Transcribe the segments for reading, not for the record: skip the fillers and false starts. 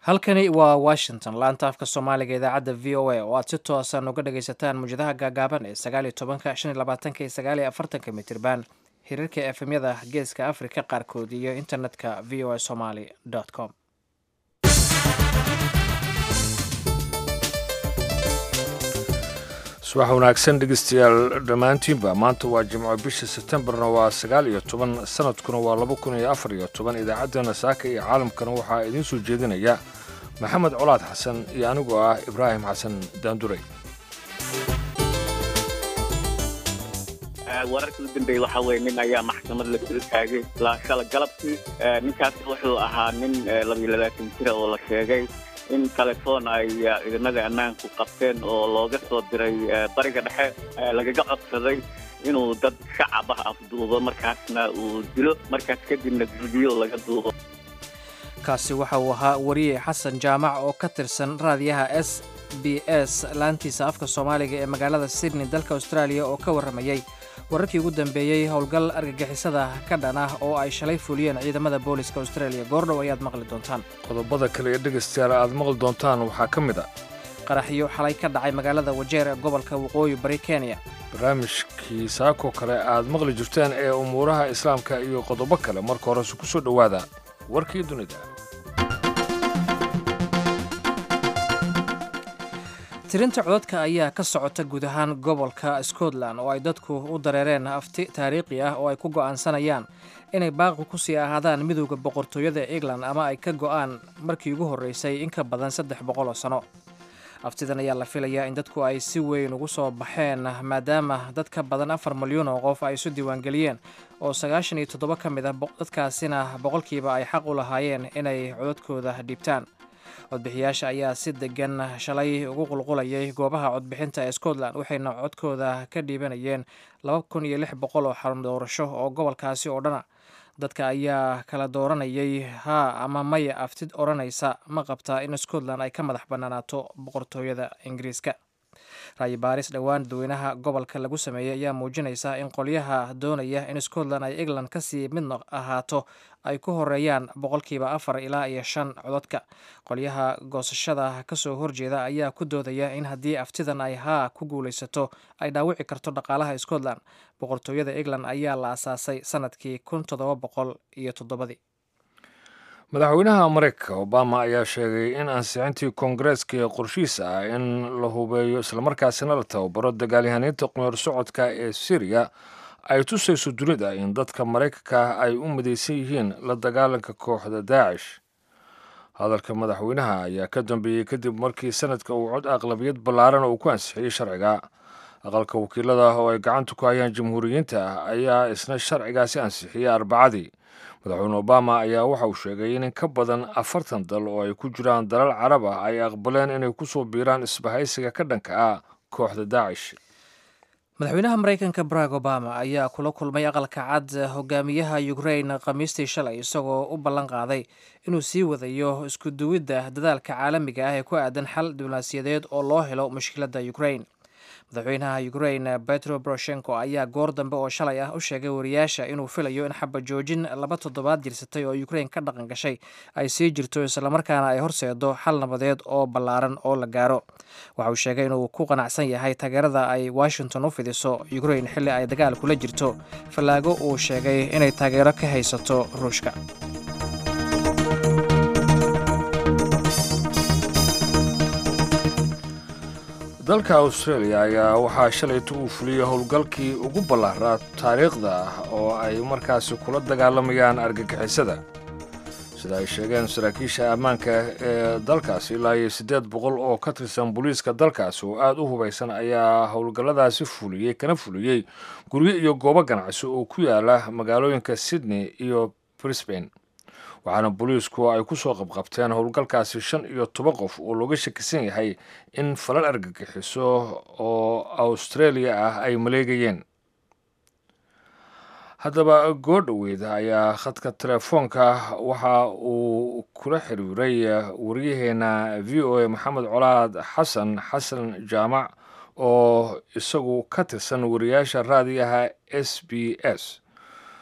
halkani waa washington laanta afka soomaaliga idaacadda v o a oo aad si toosan uga dhagaysataan muwjadaha gaagaaban ee 19 mitirban hirarka efemyada geeska afrika qaarkood iyo internetka v o a somaly com. subax wanaagsan dhegeystayaal dhammaantiinba maanta waa jimco bisha sebtembarna waa 19 sanadkuna waa 2014 idaacaddeenna saaka iyo caalamkana waxaa idiin soo jeedinaya maxamed colaad xasan iyo anigoo ah ibraahim xasan daanduray. wararkii u dambeeyey waxaa weeye nin ayaa maxkamad la soo taagay shala galabkii ninkaas wuxuu ahaa nin 22 jir oo la sheegay in telefoon ay ciidamada ammaanku qabteen oo looga soo diray bariga dhexe lagaga codsaday inuu dad shacab ah afduubo markaasna uu dilo markaas kadibna video laga duubo. kaasi waxa uu ahaa wariye xasan jaamac oo ka tirsan raadiyaha SBS laantiisa afka soomaaliga ee magaalada Sydney dalka Australia oo ka waramayay wararkii ugu dambeeyay howlgal argagixisada ka dhan ah oo ay shalay fuliyeen ciidamada booliska Australia. goordhow ayaad maqli doontaan. qodobada kale ee dhegeystayaal aad maqli doontaan waxaa ka mid ah qaraxyo xalay ka dhacay magaalada Wajeer ee gobolka Waqooyi Bari Kenya, barnaamijkii saako kale aad maqli jirteen ee umuuraha islaamka iyo qodobo kale. marka hore ku soo dhowaada warkii dunida. tirinta codadka ayaa ka socota guud ahaan gobolka Scotland oo ay dadku u dareereen afti taariikhi ah oo ay ku go'aansanayaan inay baaqi ku sii ahaadaan midowga boqortooyada England ama ay ka go'aan markii ugu horeysay in ka badan 300 sano. aftidan ayaa la filayaa in dadku ay si weyn ugu soo baxeen maadaama dad ka badan 4 milyan oo qof ay isu diiwaangeliyeen oo 97 ka mid ah dadkaasina boqolkiiba ay xaq u lahaayeen inay codadkooda dhiibtaan. codbixiyaasha ayaa si degan shalay ugu qulqulayay goobaha codbixinta ee Scotland waxayna codkooda ka dhiibanayeen 2600 oo xarun doorasho oo gobolkaasi oo dhana. dadka ayaa kala dooranayay haa ama maya aftid oranaysa ma qabtaa in Scotland ay ka madax bannaanaato boqortooyada Ingiriiska. ra'yi baaris dhowaan dadweynaha gobolka lagu sameeyay ayaa muujinaysa in qolyaha doonaya in Scotland ay England ka sii mid ahaato ay ku horeeyaan 4% ilaa 5% codadka. qolyaha goosashada ka soo horjeeda ayaa ku doodaya in haddii aftidan ay haa ku guulaysato ay dhaawici karto dhaqaalaha Scotland. boqortooyada England ayaa la asaasay sanadkii 1707. madaxweynaha mareykanka obama ayaa sheegay in ansixintii koongareeska ee qorshihiisa ah in la hubeeyo islamarkaasina la tababaro dagaalyahaniinta qumeer socodka ee Syria ay tusayso dunida in dadka maraykanka ay u midaysan yihiin la dagaalanka kooxda Daacish. hadalka madaxweynaha ayaa ka dambeeyey kadib markii sanadka uu cod aqlabiyad ballaaran uu ku ansixiyey sharciga. aqalka wakiilada oo ay gacanta ku hayaan jamhuuriyiinta ayaa isna sharcigaasi ansixiyey Arbacadii. madaxweyne obama ayaa waxa uu sheegay in ka badan 40 dal oo ay ku jiraan dalal carab ah ay aqbaleen inay ku soo biiraan isbahaysiga ka dhanka ah kooxda Daacish. madaxweynaha Mareykanka Barack Obama ayaa kula kulmay aqalka cad hogaamiyaha Ukraine Khamiistii shalay isagoo u ballan qaaday inuu sii wadayo isku duwidda dadaalka caalamiga ah ee ku aadan xal diblomaasiyadeed oo loo helo mushkiladda Ukraine. madaxweynaha Ukraine Petro Poroshenko ayaa goor dambe oo shalay ah u sheegay wariyaasha inuu filayo in xabad joojin 2 toddobaad jirsatay oo Ukraine ka dhaqan gashay ay sii jirto islamarkaana ay horseedo xal nabadeed oo ballaaran oo la gaaro. waxa uu sheegay inuu ku qanacsan yahay taageerada ay Washington u fidiso Ukraine xilli ay dagaal kula jirto fallaago uu sheegay inay taageero ka haysato Ruushka. dalka Australia ayaa waxaa shalaytu uu fuliyey howlgalkii ugu ballaaraa taariikhda ah oo ay markaasi kula dagaalamayaan argagixisada. sida ay sheegeen saraakiisha ammaanka ee dalkaasi ilaa 800 oo ka tirsan booliiska dalkaasi oo aad u hubaysan ayaa howlgalladaasi kana fuliyey guryo iyo goobo ganacsi oo ku yaala magaalooyinka Sydney iyo Brisbane. waxaana booliisku ay ku soo qabqabteen howlgalkaasi 15 qof oo looga shakisan yahay in falal argagixiso oo Australia ah ay maleegayeen. haddaba goordhoweyd ayaa khadka telefoonka waxa uu kula xiriiray wariyaheena VOA Maxamed Colaad xasan jaamac oo isagu ka tirsan wariyaasha raadiyaha SBS.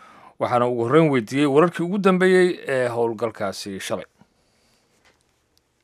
waxaana ugu horreyn weydiiyey wararkii ugu dambeeyey ee howlgalkaasi shalay.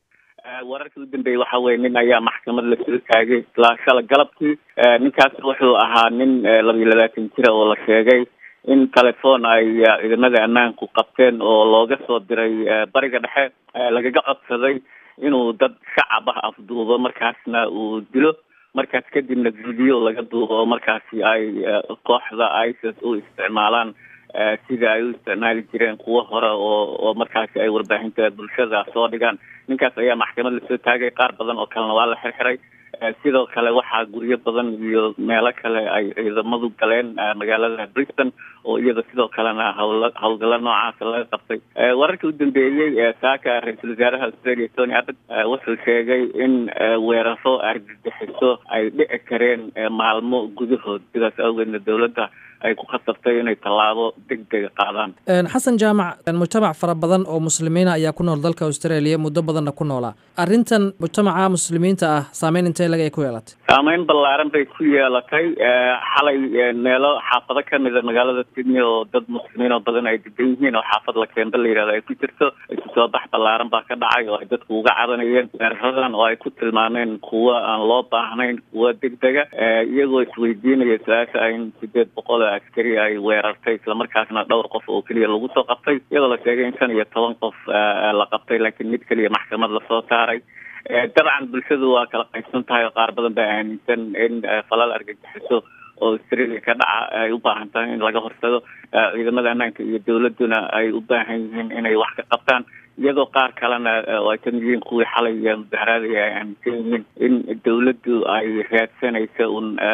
wararkii u dambeeyey waxa weeye nin ayaa maxkamad la soo taagay ilaa shala galabkii ninkaas wuxuu ahaa nin 22 jir oo la sheegay in telefoon ay ciidamada ammaanku qabteen oo looga soo diray bariga dhexe lagaga codsaday inuu dad shacab ah afduubo markaasna uu dilo markaas kadibna video laga duubo markaasi ay kooxda ISIS u isticmaalaan sida ay u isticmaali jireen kuwa hore oo markaasi ay warbaahinta bulshada soo dhigaan ninkaas ayaa maxkamad la soo taagay qaar badan oo kalena waa la xirxiray sidoo kale waxaa guryo badan iyo meelo kale ay ciidamadu galeen magaalada Brisbane oo iyada sidoo kalena hawlgalo noocaas laga qabtay wararkii u dambeeyay saaka ra'iisul wasaaraha Australia Tony Abbott wuxuu sheegay in weeraro argagixiso ay dhici kareen maalmo gudahood sidaas awgeedna dawladda ay ku khasabtay inay tallaabo degdeg qaadaan xasan jaamac mujtamac fara badan oo muslimiin ayaa ku nool dalka Australia muddo badanna ku noolaa arrintan mujtamaca muslimiinta ah saameyn intee laga ku yeelatay saameyn ballaaran bay ku yeelatay xalay meelo xaafado ka mid ah magaalada Sydney oo dad muslimiin oo badan ay degan yihiin oo xaafad la Campbell la yiraahdo ay ku jirto isu soo bax ballaaran baa ka dhacay oo ay dadku uga cabanayeen weeraradan oo ay ku tilmaameen kuwa aan loo baahnayn kuwa degdega iyagoo isweydiinaya su'aasha in 800 askari ay weerartay isla markaasna dhowr qof oo kaliya lagu soo qabtay iyadoo la sheegay in 15 qof la qabtay laakiin mid kaliya maxkamad la soo saaray dabcan bulshadu waa kala qaybsan tahay qaar badan baa aaminsan in falal argagixiso oo Australia ka dhaca ay u baahan tahay in laga hortago ciidamada ammaanka iyo dawladuna ay u baahan yihiin inay wax ka qabtaan iyadoo qaar kalena ay ka yihiin kuwii xalay mudaharada ay aaminsan yihiin in dawladdu ay raadsanayso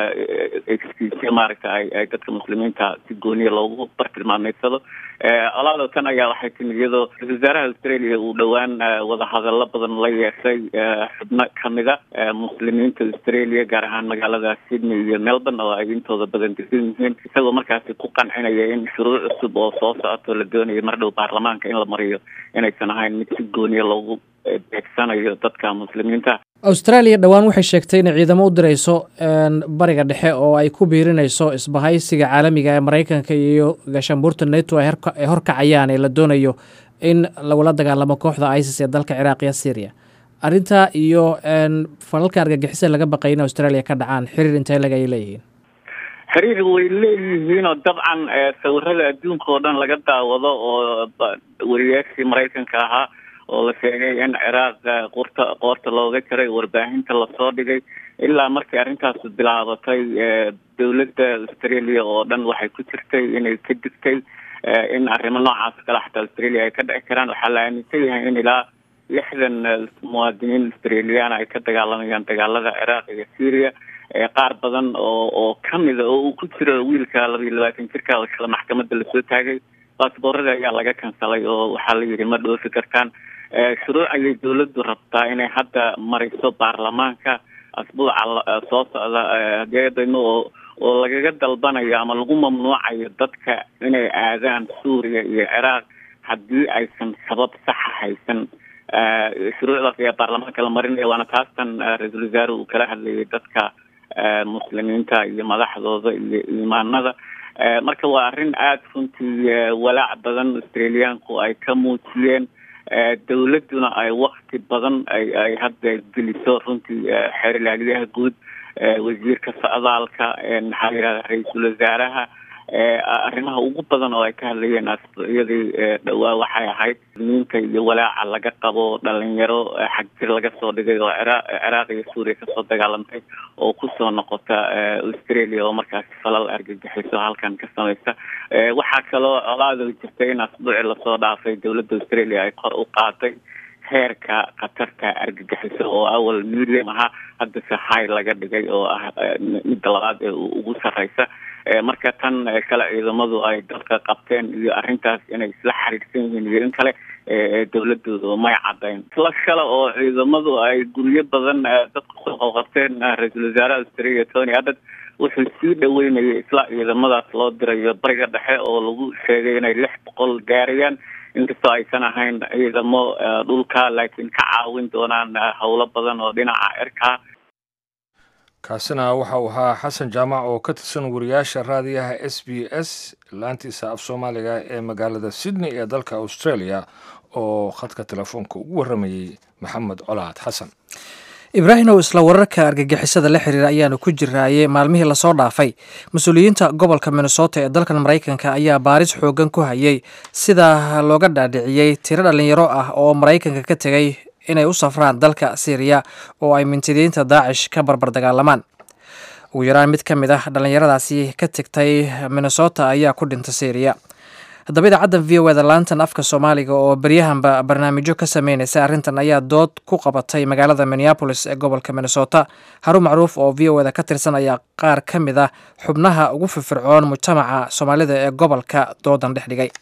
excuse maaragtay ay dadka muslimiinta si gooniya loogu bartilmaameedsado alaado tan ayaa waxay timid iyadoo wasaaraha Australia uu dhawaan wada hadallo badan la yeeshay xubno kamida muslimiinta Australia gaar ahaan magaalada Sydney iyo Melbourne oo ay intooda badan degan yihiin isagoo markaasi ku qancinaya in shuruuc cusub oo soo socoto la doonayo mar dhow baarlamaanka in la mariyo inaysan ahayn mid si gooniya loogu beegsanayo dadka muslimiinta Australia dhawaan waxay sheegtay in ciidamo u dirayso bariga dhexe oo ay ku biirinayso isbahaysiga caalamiga ee Mareykanka iyo gaashaanbuurta NATO ay horkacayaan ee la doonayo in lagula dagaalamo kooxda ISIS ee dalka Ciraaq iyo Syria arrinta iyo falalka argagixisada laga baqay in Australia ka dhacaan xiriir intee laga leeyihiin xiriir way leeyihiin oo dabcan sawirada adduunka oo dhan laga daawado oo wariyaashii Mareykanka ahaa oo la sheegay in Ciraaq qoorta looga jaray warbaahinta la soo dhigay ilaa markii arrintaas bilaabatay dawladda Australia oo dhan waxay ku jirtay inay ka digtay in arrimo noocaas kale xataa Australia ay ka dhici karaan waxaa la aaminsan yahay in ilaa 60 muwaadiniin Australian ay ka dagaalamayaan dagaalada Ciraaq iyo Syria qaar badan oo kamid ah oo uu ku jiro wiilka 22 jirka oo isla maxkamadda la soo taagay baasaboorada ayaa laga kansalay oo waxaa la yiri ma dhoofi kartaan shuruuc ayay dawladdu rabtaa inay hadda mariso baarlamaanka asbuuca soo socda geedayno oo lagaga dalbanayo ama lagu mamnuucayo dadka inay aadaan Suuriya iyo Ciraaq haddii aysan sabab sax haysan shuruucdaas ayaa baarlamaanka la marinayo waana taastan ra'iisul wasaaruhu uu kala hadlayay dadka muslimiinta iyo madaxdooda iyo iimaanada marka waa arrin aad runtii walaac badan Australiaanku ay ka muujiyeen dawladuna ay waqti badan ay hadda geliso runtii xeer ilaaliyaha guud wasiirka socdaalka maxaa yiraahdaa ra'iisul wasaaraha arrimaha ugu badan oo ay ka hadlayeen asbuucyadii dhawaa waxay ahayd ninka iyo walaaca laga qabo dhalinyaro xagjir laga soo dhigay oo Ciraaq iyo Suuriya ka soo dagaalantay oo ku soo noqota Australia oo markaas falal argagixiso halkan ka samaysta waxaa kaloo colaado jirtay in asbuuci la soo dhaafay dawladda Australia ay kor u qaaday heerka khatarta argagixiso oo awal medium ahaa hadda si high laga dhigay oo ah mid labaad ee ugu sareysa marka tan kala ciidamadu ay dadka qabteen iyo arrintaas inay isla xiriirsan yihiin iyo in kale dawladdu may cadayn isla kale oo ciidamadu ay guryo badan dadku soo qabteen ra'iisul wasaaraha Australia Tony Abbott wuxuu sii dhaweynayay isla ciidamadaas loo dirayo bariga dhexe oo lagu sheegay inay 600 gaarayaan inkastoo aysan ahayn ciidamo dhulka laakiin ka caawin doonaan howlo badan oo dhinaca cirka kaasina waxa uu ahaa xasan jaamac oo ka tirsan wariyaasha raadiyaha SBS laantiisa af soomaaliga ee magaalada Sydney ee dalka Australia oo khadka telefoonka ugu waramayay Maxamed Colaad Xasan. ibraahimow isla wararka argagixisada la xiriira ayaanu ku jiraayay maalmihii lasoo dhaafay mas-uuliyiinta gobolka Minnesota ee dalkan Mareykanka ayaa baaris xoogan ku hayay sida looga dhaadhiciyay tiro dhalinyaro ah oo Mareykanka ka tegay inay u safraan dalka Syria oo ay mintidiinta Daesh ka barbar dagaalamaan. ugu yaraan mid ka mid ah dhalinyaradaasi ka tagtay Minnesota ayaa ku dhintay Syria. haddaba idaacadda VOA laantan afka Soomaaliga oo baryahanba barnaamijyo ka sameynaysa arrintan ayaa dood ku qabatay magaalada Minneapolis ee gobolka Minnesota. Harun Macruuf oo VOA ka tirsan ayaa qaar ka mid ah xubnaha ugu firfircoon mujtamaca Soomaalida ee gobolka doodan dhex dhigay.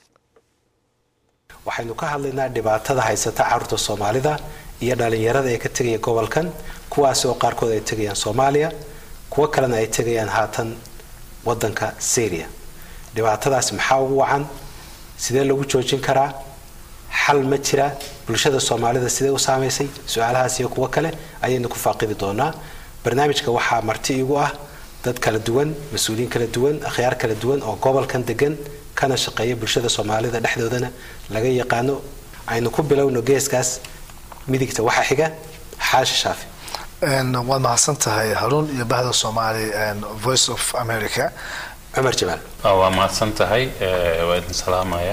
waxaynu ka hadlaynaa dhibaatada haysata carruurta Soomaalida iyo dhalinyarada ee ka tagay gobolkan, kuwaas oo qaarkood ay tagayaan Soomaaliya, kuwa kalena ay tagayaan haatan wadanka Syria. dhibaatadaas maxaa ugu wacan, sidee lagu joojin karaa, xal ma jira, bulshada Soomaalida sidee u saameysay? su'aalahaas iyo kuwa kale ayaynu ku faaqidi doonaa. barnaamijka waxaa marti igu ah dad kala duwan, mas'uuliyiin kala duwan, akhyaar kala duwan oo gobolkan degan kana shaqeeya bulshada Soomaalida dhexdoodana laga yaqaano. aynu ku bilowno geeskaas midigta waxa xiga Xaashi Shaafi. waad mahadsantahay Harun iyo bahda Soomaali Voice of America. Cumar Jamaal. waa mahadsantahay, waa idin salaamaya.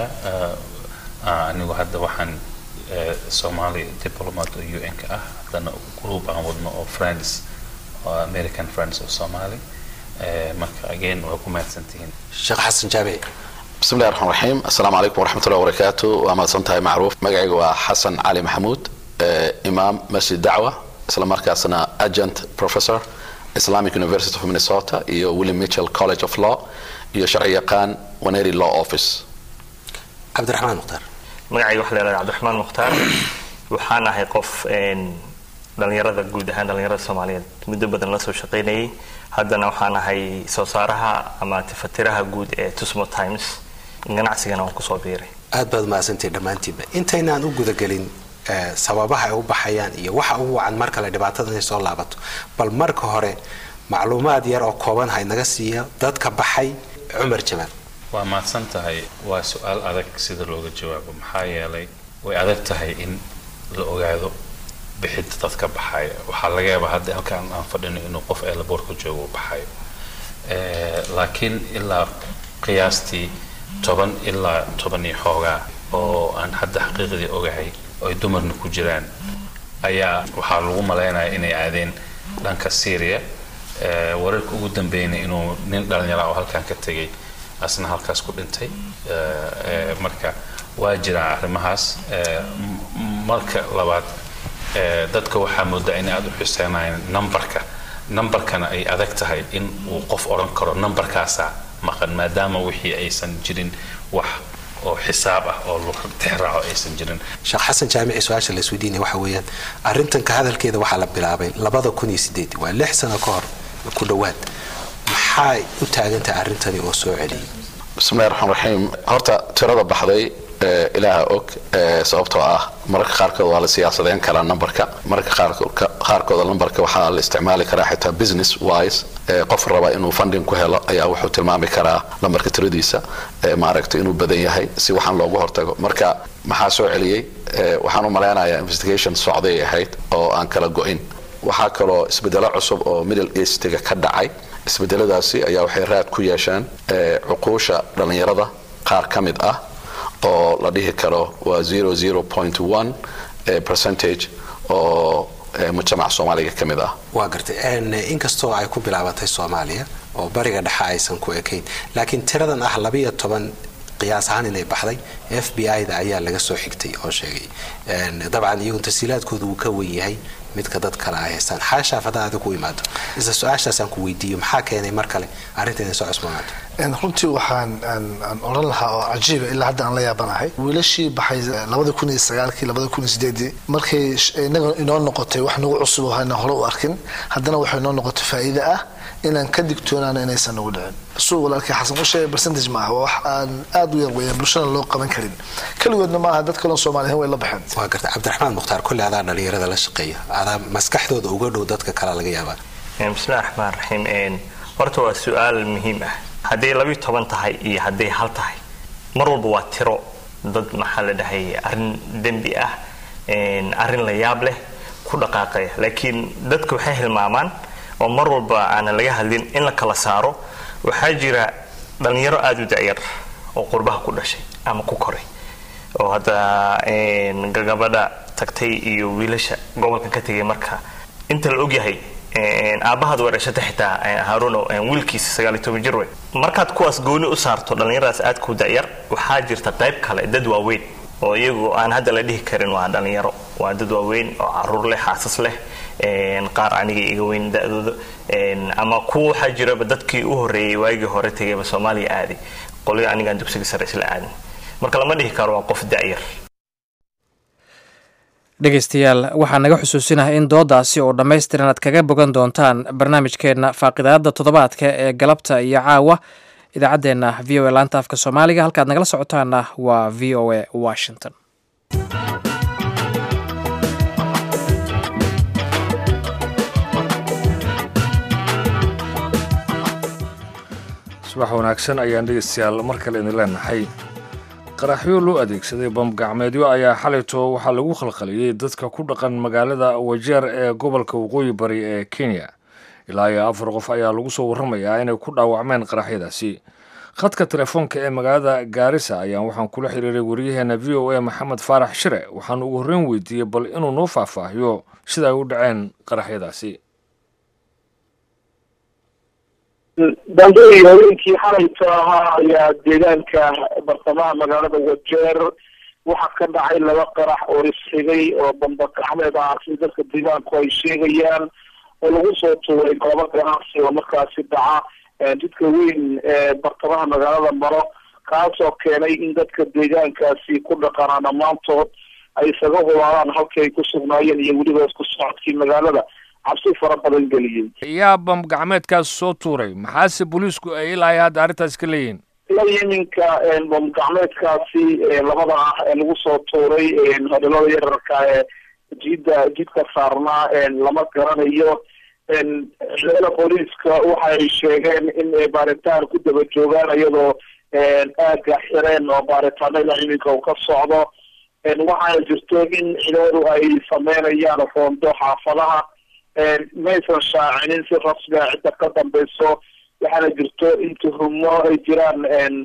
anigu hadda waxaan Somali diplomat oo UN ka ah, haddana group aan wadno oo friends oo American friends of Somali. marka again waa ku mahadsantihiin. Sheekh Xasan Jaabi. بسم الله الرحمن الرحيم. السلام عليكم ورحمة الله وبركاته. وما صنتها معروف مقعي حسن علي محمود، إمام مسجد دعوة إسلام مركزنا أجنت بروفيسور Islamic University of Minnesota iyo William Mitchell College of Law iyo شرعي قان ونيري Law Office. عبد الرحمن مختار. مقعي وحلا عبد الرحمن مختار وحنا هي قف dhalinyarada guud ahaan dhalinyarada Soomaaliyeed muddo badan la soo shaqeynayay. haddana waxaan ahay soo saaraha ama tifatiraha guud ee Tusmo Times, ganacsigana waan ku soo biiray. aad baad mahadsantahay dhamaantiinba. intaynaan u guda galin sababaha ay u baxayaan iyo waxa ugu wacan marka la dhibaatada ay soo laabato, bal marka hore macluumaad yar oo kooban hay naga siiya dadka baxay. Cumar Jamaal. waa mahadsantahay. waa su'aal adag sida looga jawaabo, maxaa yeelay way adag tahay in la ogaado bixid dadka baxay. waxaa laga yaabaa hadda halkaan aan fadhino inuu qof ee laboorka joogo u baxayo, laakiin ilaa qiyaastii 10 ilaa 10 iyo xoogaa oo aan hadda xaqiiqdii ogahay oo ay dumarna ku jiraan ayaa waxaa lagu maleynayaa inay aadeen dhanka Syria. wararka ugu dambeeyay inuu nin dhalinyaro oo halkaan ka tagay asna halkaas ku dhintay. marka waa jira arrimahaas. marka labaad dadka waxaa moodaa in aad u xuseenayaan numberkana ay adag tahay in uu qof oran karo numberkaasa maqan, maadaama wixii aysan jirin wax oo xisaab ah oo loo tixraaco aysan jirin. Sheekh Xasan Jaamici, su'aasha la isweydiinay waxa weeyaan arrintan ka hadalkeeda waxaa la bilaabay 2008, waa 6 sano ka hor ku dhawaad. maxay u taagantahay arrintani oo soo celiyay? بسم الله الرحمن الرحيم. horta tirada baxday ilaaha og, sababtoo ah marka qaarkood waa la siyaasadeen karaa numberka, marka qaarkood numberka waxaa la isticmaali karaa xitaa business wise. qof raba inuu funding ku helo ayaa wuxuu tilmaami karaa numberka tiradiisa maaragtay inuu badan yahay si waxaan loogu hortago. marka maxaa soo celiyay? waxaan u maleynayaa investigation socday ahayd oo aan kala go'in. waxaa kaloo isbedelo cusub oo Middle East-ga ka dhacay. isbedeladaasi ayaa waxay raad ku yeesheen cuquusha dhalinyarada qaar ka mid ah oo la dhihi karo waa 0.1% oo mujtamaca Soomaaliga ka mid ah. waa gartay inkastoo ay ku bilaabatay Soomaaliya oo bariga dhexe aysan ku ekayn, laakiin tiradan ah 12 qiyaas ahaan inay baxday FBI-da ayaa laga soo xigtay oo sheegay dabcan iyagu tasiilaadkoodu uu ka weyn yahay midka dad kale ay haystaan. xaasha fadaada ku imaado isla su'aashaas aan ku weydiiyo, maxaa keenay mar kale arrintan soo cusboonaato? runtii waxaan oran lahaa oo cajiib ilaa hadda aan la yaabanahay wiilashii baxay 2009 2008 markay inaga inoo noqotay wax nagu cusub oo aan hore u arkin, haddana waxay inoo noqotay faa'iido ah inaan ka digtoonaano inaysan nagu dhicin. soo walaalkii Xasan u sheegay percentage ma aha, wax aan aad u yar weeyaan bulshada loo qaban karin kaligoodna ma aha, dadka kale Soomaaliyeed way la baxeen. waa gartay Cabdiraxmaan Mukhtaar, kulli adaa dhalinyarada la shaqeeya, adaa maskaxdooda uga dhow dadka kale laga yaabaa. bismillahi raxmaan raxiim horta waa su-aal muhiim ah. hadday 12 tahay iyo hadday hal tahay mar walba waa tiro dad maxaa la dhahay arrin dembi ah arrin la yaab leh ku dhaqaaqaya, laakiin dadku waxay hilmaamaan oo mar walba aan laga hadlin in la kala saaro. waxaa jira dhalinyaro aad u da'yar oo qurbaha ku dhashay ama ku koray oo hadda gabadha tagtay iyo wiilasha gobolkan ka tagay, marka inta la ogyahay aabahaad warashada xitaa Haaruno wiilkiisa 19 jir way. markaad kuwaas gooni u saarto dhalinyaradaas aad ku da'yar, waxaa jirta qayb kale dad waaweyn oo iyagu aan hadda la dhihi karin waa dhalinyaro, waa dad waaweyn oo caruur leh, xaasas leh, qaar aniga iga weyn da'dooda, ama kuwa waxaa jira dadkii u horeeyay waagii hore tagayba Soomaaliya aaday, qolada aniga aan dugsiga sare isla aadin. marka lama dhihi karo waa qof da'yar. dhegaystayaal waxaa naga xusuusinahay in doodaasi oo dhammaystiran aad kaga bogan doontaan barnaamijkeenna faaqidaada toddobaadka ee galabta iyo caawa idaacaddeenna v o a laanta afka soomaaliga. halkaad nagala socotaana waa v o a Washington. subax wanaagsan ayaan dhegaystayaal mar kale idin leenahay. qaraxyo loo adeegsaday bamgacmeedyo ayaa xalayto waxaa lagu khalkhaliyey dadka ku dhaqan magaalada Wajeer ee gobolka waqooyi bari ee Kenya. ilaa iyo 4 qof ayaa lagu soo warramayaa inay ku dhaawacmeen qaraxyadaasi. khadka telefoonka ee magaalada Gaarisa ayaan waxaan kula xiriiray wariyaheena v o a Maxamed Faarax Shire, waxaan ugu horreyn weydiiyey bal inuu noo faahfaahiyo sida ay u dhaceen qaraxyadaasi. dambeeyay haweenkii xalayto ahaa ayaa deegaanka bartamaha magaalada Wajeer waxaa ka dhacay 2 qarax oo isxigay oo bambagacmeed ah sida dadka deegaanku ay sheegayaan, oo lagu soo tuuray goobo ganacsi oo markaasi dhaca jidka weyn ee bartamaha magaalada maro, kaasoo keenay in dadka deegaankaasi ku dhaqanaa dhammaantood ay isaga hulaadaan halkii ay ku sugnaayeen iyo weliba isku socodkii magaalada cabsi fara badan geliyey. yaa bamgacmeedkaas soo tuuray, maxaase booliisku ay ilaa hadda arrintaas ka leeyihiin? iminka bamgacmeedkaasi labada ah lagu soo tuuray hodhalada yararka jidka saarnaa lama garanayo. ciidamada booliiska waxay sheegeen in baaritaan ku daba joogaan iyadoo aaga xireen oo baaritaanada iminka uu ka socdo. waxaana jirto in ciidamadu ay sameynayaan roondo xaafadaha, maysan shaacinin si rasmi ah cidda ka dambeyso. waxaana jirto in tuhumo ay jiraan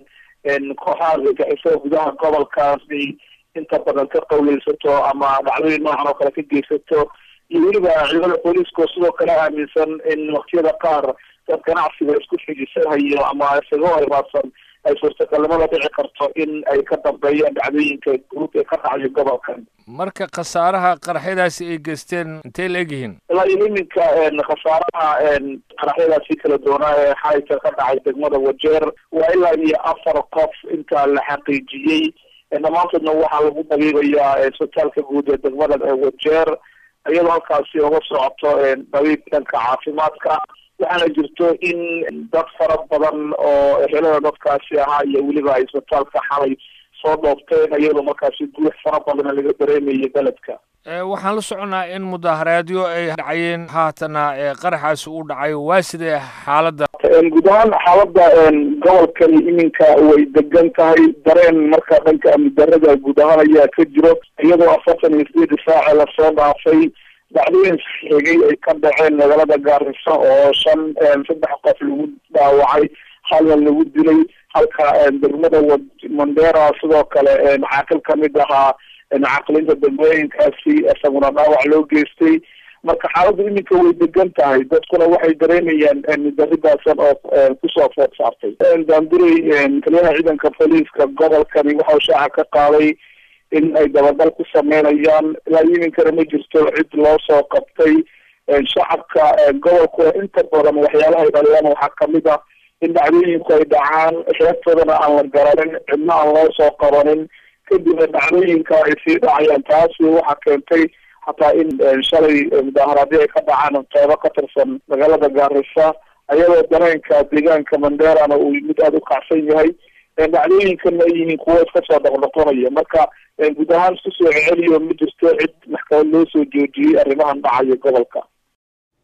kooxaha argagixisada gudaha gobolkaasi inta badan ka qawleysato ama dhacdooyin noocan oo kale ka geysato, iyo weliba ciidamada booliiska sidoo kale aaminsan in waqtiyada qaar dad ganacsiga isku xijisanayo ama isaga hormaadsan ay suurtagalnimada dhici karto in ay ka dambeeyaan dhacdooyinka guud ee ka dhacayo gobolkan. marka khasaaraha qaraxyadaasi ay geysteen intay la egyihiin? ilaa iminka khasaaraha qaraxyadaasi kala duwanaa ee xalayta ka dhacay degmada Wajeer waa ilaa iyo 4 qof inta la xaqiijiyey. dhammaantoodna waxaa lagu dabiibayaa isbitaalka guud ee degmada Wajeer, iyadoo halkaasi uga socoto dabiib dhanka caafimaadka. waxaana jirto in dad fara badan oo ehelada dadkaasi ahaa iyo weliba ay isbitaalka xalay soo dhoofteen, iyadoo markaasi guux fara badan laga dareemayo beledka. waxaan la soconaa in mudaharaadyo ay dhacayeen haatana qaraxaasi uu dhacay. waa sidee xaaladda? guud ahaan xaaladda gobolkani iminka way degan tahay. dareen marka dhanka amni darrada guud ahaan ayaa ka jiro, iyadoo 48 saac lasoo dhaafay dhacdooyin xigay ay ka dhaceen magaalada Gaarisa oo 3 qof lagu dhaawacay, halna lagu dilay, halka degmada Mandera sidoo kale caaqil ka mid ahaa caaqilinta degmooyinkaasi isaguna dhaawac loo geystay. marka xaaladdu iminka way degan tahay, dadkuna waxay dareemayaan darridaasan oo kusoo food saartay. daanduray taliyaha ciidanka booliiska gobolkani waxa uu shaaca ka qaaday in ay dabagal ku sameynayaan. ilaa iminkana ma jirto cid loo soo qabtay. shacabka gobolku inta badan waxyaalaha ay dhaliyaan waxaa kamid ah in dhacdooyinku ay dhacaan reebtoodana aan la garanin, cidna aan loo soo qabanin, kadibna dhacdooyinka ay sii dhacayaan. taasi waxaa keentay hataa in shalay mudaharaadyo ay ka dhacaan qeybo ka tirsan magaalada Gaarisa, iyadoo dareenka deegaanka Manderana uu mid aada u kacsan yahay. dhacdooyinkana ay yihiin kuwo iska soo dhaqdhaqanaya. marka guud ahaan isku soo celiyo ma jirto cid maxkamad loo soo joojiyey arrimahan dhacaya gobolka.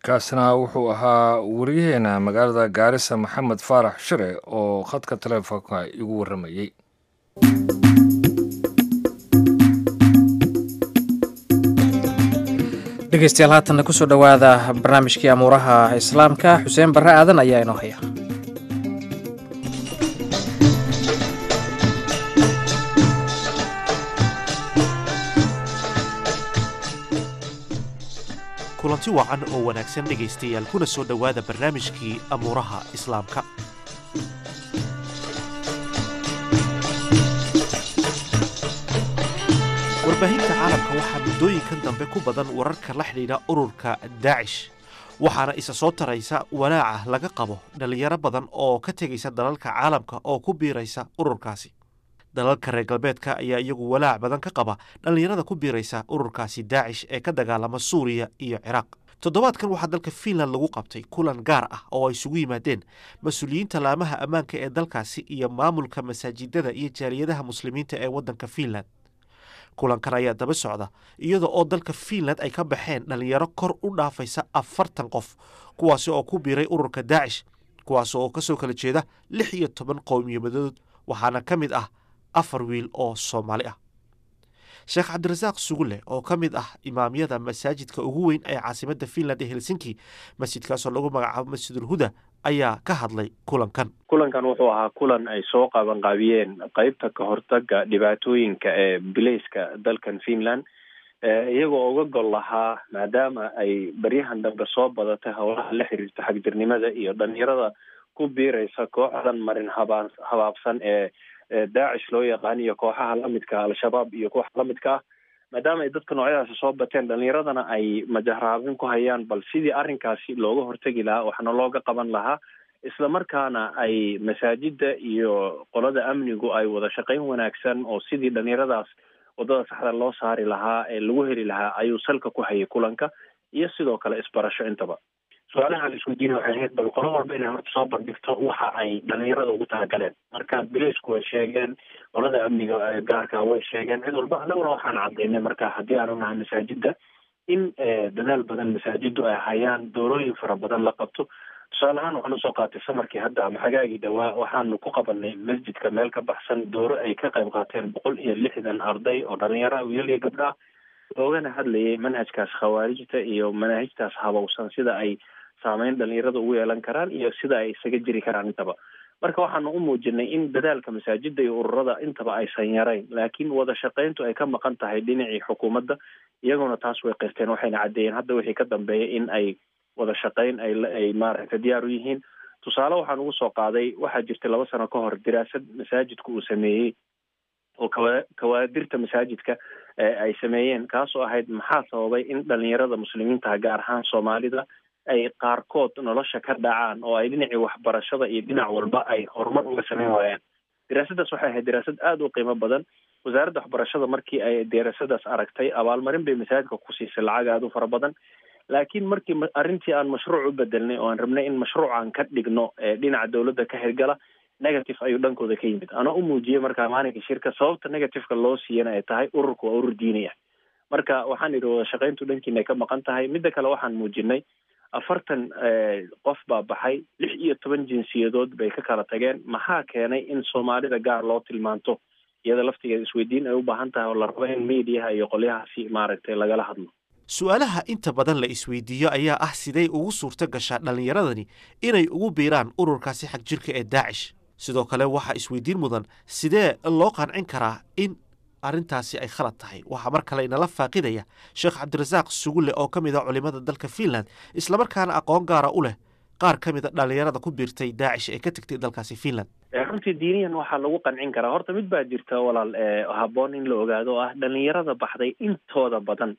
kaasna wuxuu ahaa wariyaheena magaalada gaarisa maxamed faarax shire oo khadka taleefonka igu warramayey. dhegeystayaal haatanna kusoo dhowaada barnaamijkii amuuraha islaamka. xuseen barre aadan ayaa inoo haya. kulanti wacan oo wanaagsan dhegaystayaal, kuna soo dhowaada barnaamijkii amuuraha islaamka. warbaahinta caalamka waxaa muddooyinkan dambe ku badan wararka la xidhiidha ururka daacish, waxaana isa soo taraysa walaaca laga qabo dhallinyaro badan oo ka tegaysa dalalka caalamka oo ku biiraysa ururkaasi. dalalka reer galbeedka ayaa iyagu walaac badan ka qaba dhallinyarada ku biiraysa ururkaasi daacish ee ka dagaalama suuriya iyo ciraaq. toddobaadkan waxaa dalka fiinland lagu qabtay kulan gaar ah oo ay isugu yimaadeen mas-uuliyiinta laamaha ammaanka ee dalkaasi iyo maamulka masaajidada iyo jaaliyadaha muslimiinta ee waddanka fiinland. kulankan ayaa daba socda iyada oo dalka fiinland ay ka baxeen dhallinyaro kor u dhaafaysa 40 qof, kuwaasi oo ku biiray ururka daacish, kuwaas oo kasoo kala jeeda 16 qowmiyadood, waxaana ka mid ah 4 wiil oo Soomaali ah. sheekh cabdirasaaq sugulle oo ka mid ah imaamyada masaajidka ugu weyn ee caasimadda fiinland ee helsinki, masjidkaasoo lagu magacaabo masjidul huda, ayaa ka hadlay kulankan. kulankan wuxuu ahaa kulan ay soo qabanqaabiyeen qaybta ka hortaga dhibaatooyinka ee bilayska dalkan Finland, iyagoo uga gol lahaa maadaama ay baryahan dambe soo badatay howlaha la xiriirta xagjirnimada iyo dhalinyarada ku biiraysa kooxdan marin habaabsan ee daacish loo yaqaan iyo kooxaha lamidka al-shabaab iyo kooxaha lamidka ah, maadaama ay dadka noocyadaasi soo bateen dhalinyaradana ay majaraabin ku hayaan bal sidii arrinkaasi looga hortegi lahaa, waxna looga qaban lahaa, isla markaana ay masaajida iyo qolada amnigu ay wada shaqayn wanaagsan oo sidii dhalinyaradaas wadada saxda loo saari lahaa ee lagu heli lahaa ayuu salka ku hayay kulanka, iyo sidoo kale isbarasho intaba. su-aalaha la isweydiinaya waxay ahayd bal qolo walba inay horta soo bandhigto waxa ay dhalinyarada ugu talagaleen. marka bileysku way sheegeen, qolada amniga gaarka way sheegeen, cid walba annaguna waxaan cadaynay marka haddii aanu nahay masaajida in dadaal badan masaajidu ay hayaan, doorooyin fara badan la qabto. tusaale ahaan waxaan usoo qaatay samarkii hadda ama xagaagii dhawaa waxaanu ku qabanay masjidka meel ka baxsan dooro ay ka qayb qaateen 160 arday oo dhalinyaro wiilal iyo gabdha loogana hadlayay manhajkaas khawaarijta iyo manaahijtaas habowsan sida ay saameyn dhalinyarada ugu yeelan karaan iyo sida ay isaga jiri karaan intaba. marka waxaanu u muujinay in dadaalka masaajida iyo ururada intaba aysan yarayn, laakiin wada shaqayntu ay ka maqan tahay dhinacii xukuumadda, iyaguna taas way qirteen, waxayna caddeeyeen hadda wixii ka dambeeya in ay wada shaqayn ay maaragtay diyaar u yihiin. tusaale waxaan ugu soo qaaday, waxaa jirtay 2 sano ka hor diraasad masaajidku uu sameeyey oo kawaadirta masaajidka ay sameeyeen, kaasoo ahayd maxaa sababay in dhalinyarada muslimiinta gaar ahaan Soomaalida ay qaarkood nolosha ka dhacaan oo ay dhinacii waxbarashada iyo dhinac walba ay horumar uga sameyn waayaan. diraasadaas waxay ahayd diraasad aad u qiimo badan. wasaaradda waxbarashada markii ay diraasadaas aragtay abaalmarin bay masaajidka ku siisay lacag aad u fara badan, laakiin markii arrintii aan mashruuc u bedelnay oo aan rabnay in mashruucan ka dhigno dhinaca dowladda ka hirgala, negative ayuu dhankooda ka yimid. anaa u muujiyey markaa maalinka shirka sababta negativeka loo siiyana ay tahay ururku waa urur diini ah. marka waxaan idhi wada shaqayntu dhankiina ay ka maqan tahay. midda kale waxaan muujinay 40 qof baa baxay, 16 jinsiyadood bay ka kala tageen. maxaa keenay in Soomaalida gaar loo tilmaanto? iyada laftigeeda isweydiin ay u baahan tahay oo la rabo in meediyaha iyo qolyahaasi maaragtay lagala hadlo. su-aalaha inta badan la isweydiiyo ayaa ah siday ugu suurto gashaa dhallinyaradani inay ugu biiraan ururkaasi xag jirka ee daacish. sidoo kale waxaa isweydiin mudan sidee loo qancin karaa in arrintaasi ay khalad tahay. waxaa mar kale inala faaqidaya sheekh cabdirasaaq sugulle oo ka mid ah culimada dalka Finland, islamarkaana aqoon gaara u leh qaar ka mid a dhalinyarada ku biirtay daacish ee ka tagtay dalkaasi Finland. runtii diiniyan waxaa lagu qancin karaa. horta mid baa jirta walaal habboon in la ogaado ah dhalinyarada baxday intooda badan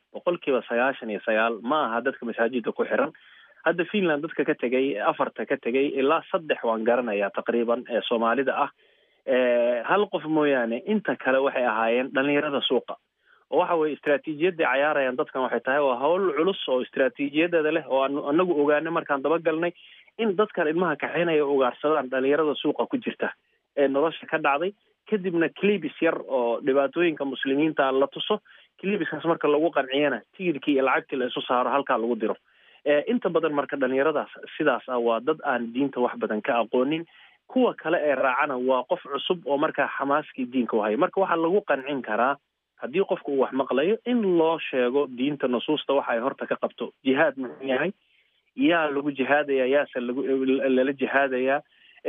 99% ma aha dadka masaajida ku xiran. hadda Finland dadka ka tegay 4 ka tegay ilaa 3 waan garanayaa taqriiban ee Soomaalida ah. hal qof mooyaane inta kale waxay ahaayeen dhalinyarada suuqa. oo waxa weeye istiraatiijiyadda ay ciyaarayaan dadkan waxay tahay waa hawl culus oo istiraatiijiyadeeda leh oo anagu ogaanay markaan dabagalnay in dadkan ilmaha kaxeynaya ugaarsadaan dhalinyarada suuqa ku jirta ee nolosha ka dhacday, kadibna clibis yar oo dhibaatooyinka muslimiinta la tuso, clibiskaas marka lagu qanciyana tigirkii iyo lacagtii la isu saaro halkaa lagu diro. inta badan marka dhalinyaradaas sidaas ah waa dad aan diinta wax badan ka aqoonin kuwa kale ee raacana waa qof cusub oo markaa xamaaskii diinka u haya marka waxaa lagu qancin karaa haddii qofku uu wax maqlayo in loo sheego diinta nusuusta waxa ay horta ka qabto jihaad muxuu yahay yaa lagu jihaadaya yaase lala jihaadaya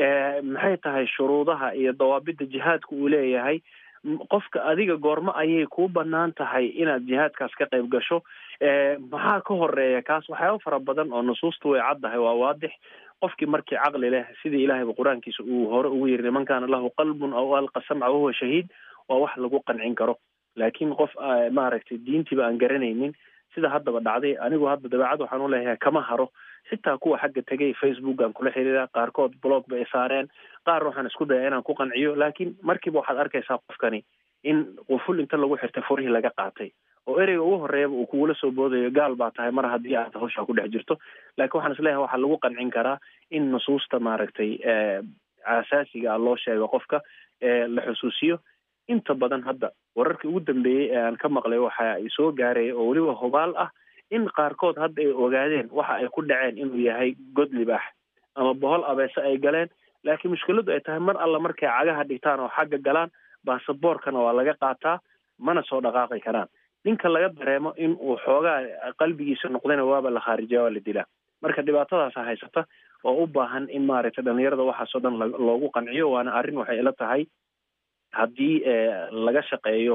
maxay tahay shuruudaha iyo dawaabida jihaadka uu leeyahay qofka adiga goormo ayay kuu banaan tahay inaad jihaadkaas ka qayb gasho maxaa ka horeeya kaas waxyaaba fara badan oo nusuusta way caddahay waa waadix qofkii markii caqli leh sidii ilaahayba qur-aankiisa uu hore ugu yiri man kaana lahu qalbun aw alqa samca wahuwa shahiid waa wax lagu qancin karo laakiin qof maaragtay diintiiba aan garanaynin sida haddaba dhacday anigu hadda dabeecad waxaan u leeyahay kama haro xitaa kuwa xagga tegay facebook aan kula xiriira qaarkood blog bay saareen qaar waxaan isku daya inaan ku qanciyo laakiin markiiba waxaad arkaysaa qofkani in quful inta lagu xirtay furihii laga qaatay oo ereyga ugu horeeyaba uu kugula soo boodayo gaal baa tahay mar haddii aad hawshaa ku dhex jirto laakiin waxaan isleeyahay waxaa lagu qancin karaa in nusuusta maaragtay asaasiga ah loo sheego qofka la xusuusiyo inta badan hadda wararkii ugu dambeeyey ee aan ka maqlay waxa ay soo gaaraya oo weliba hubaal ah in qaarkood hadda ay ogaadeen waxa ay ku dhaceen inuu yahay god libaax ama bohol abeese ay galeen laakiin mushkiladu ay tahay mar alla markay cagaha dhigtaan oo xagga galaan baasaboorkana waa laga qaataa mana soo dhaqaaqi karaan ninka laga dareemo in uu xoogaa qalbigiisa noqdayna waaba la khaarijiya waa la dilaa marka dhibaatadaasa haysata oo u baahan in maaragtay dhalinyarada waxaasoo dhan loogu qanciyo waana arrin waxay ila tahay haddii laga shaqeeyo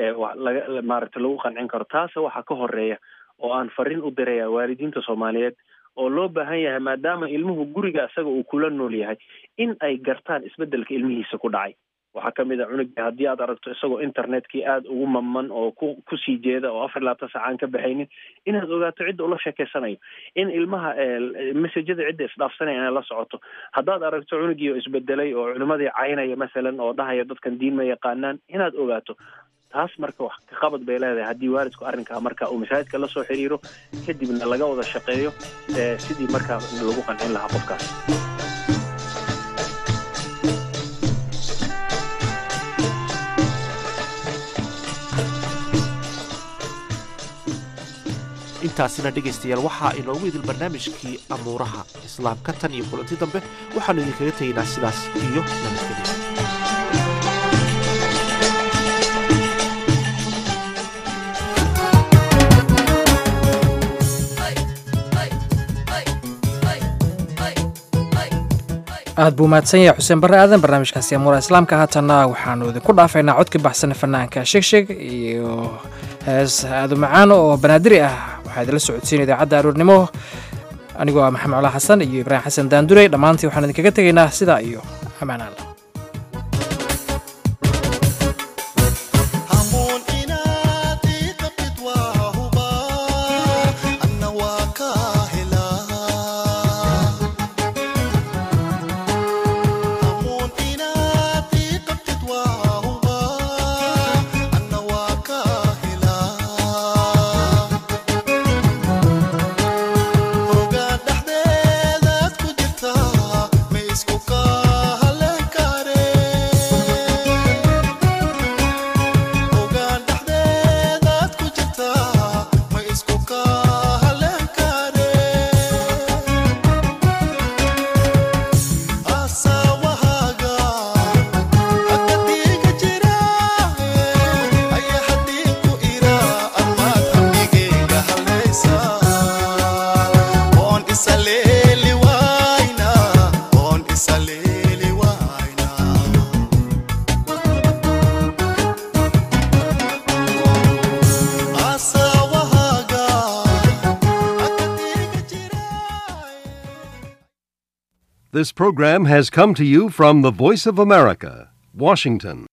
maaragtay lagu qancin karo taase waxaa ka horeeya oo aan fariin u diraya waalidiinta soomaaliyeed oo loo baahan yahay maadaama ilmuhu guriga isaga uu kula nool yahay in ay gartaan isbedelka ilmihiisa ku dhacay waxaa kamid a cunuga haddii aad aragto isagoo internetkii aada ugu maman oo kusii jeeda oo 24 saac aan ka baxaynin inaad ogaato cidda ula sheekeysanayo in ilmaha messajada cidda isdhaafsanaya inay la socoto haddaad aragto cunugii oo isbedelay oo culimadii caynaya masalan oo dhahaya dadkan diin ma yaqaanaan inaad ogaato taas marka wax ka qabad bay leedahay haddii waalidku arrinkaa marka uu masaajidka la soo xiriiro kadibna laga wada shaqeeyo sidii markaa lagu qancin lahaa qofkaas intaasina dhegaystayaal waxaa inoogu idil barnaamijkii amuuraha islaamka tan iyo kulanti dambe waxaannu idinkaga tegaynaa sidaas iyo nabadgelya aad buu mahadsan yahay xuseen barre aadan barnaamijkaasi amuuraha islaamka haatanna waxaanu idinku dhaafaynaa codkii baxsan fanaanka shegsheg iyo hees aadu macaan oo banaadiri ah waxaa idinla socodsiin idaacadda aroornimo anigoo ah maxamed colaa xasan iyo ibraahim xasan daandurey dhammaantii waxaan idinkaga tegaynaa sidaa iyo ammaan alla This program has come to you from the Voice of America, Washington.